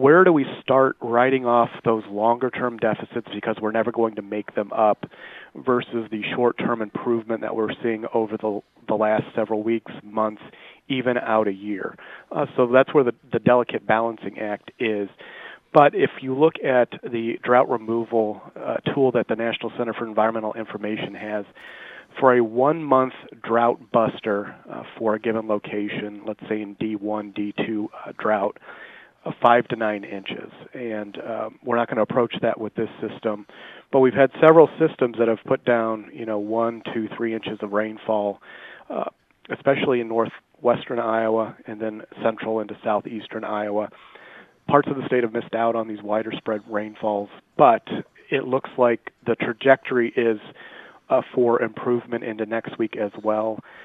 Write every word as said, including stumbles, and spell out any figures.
where do we start writing off those longer-term deficits because we're never going to make them up versus the short-term improvement that we're seeing over the, the last several weeks, months, even out a year. Uh, so that's where the, the delicate balancing act is. But if you look at the drought removal uh, tool that the National Center for Environmental Information has, for a one-month drought buster uh, for a given location, let's say in D one, D two uh, drought, uh, five to nine inches. And um, we're not going to approach that with this system. But we've had several systems that have put down, you know, one, two, three inches of rainfall, uh, especially in northwestern Iowa and then central into southeastern Iowa. Parts of the state have missed out on these wider spread rainfalls, but it looks like the trajectory is uh, for improvement into next week as well.